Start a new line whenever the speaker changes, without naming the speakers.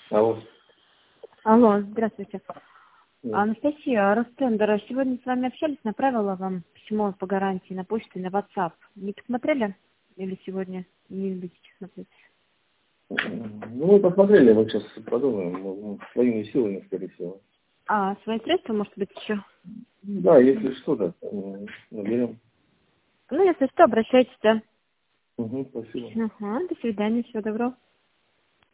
Алло.
Алло, здравствуйте.
Да.
Анастасия, Ростендер, сегодня с вами общались, направила вам письмо по гарантии на почту и на WhatsApp. Не посмотрели? Или сегодня не будете смотреть?
Ну, мы посмотрели, вот сейчас подумаем, своими силами, скорее всего.
А, свои средства, может быть, еще?
Да, если что-то, наберем.
Ну, если что, обращайтесь, да.
Угу, спасибо.
Ага, до свидания, всего доброго.